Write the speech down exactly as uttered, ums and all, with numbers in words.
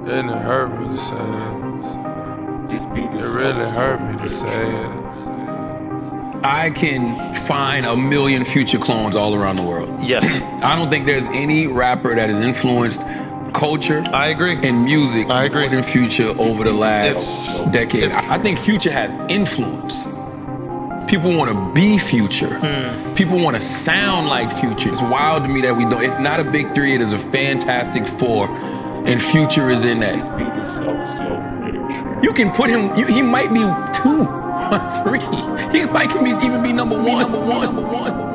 And it hurt me to say it. It really hurt me to say it. I can find a million Future clones all around the world. Yes. I don't think there's any rapper that has influenced culture I agree. and music I agree. more than Future over the last It's- decade. it's- I think Future has influence. People want to be Future. Hmm. People want to sound like Future. It's wild to me that we don't. It's not a big three. It is a fantastic four, and Future is in that. You can put him. You, he might be two, or three. He might can be, even be number one. Number one. Number one.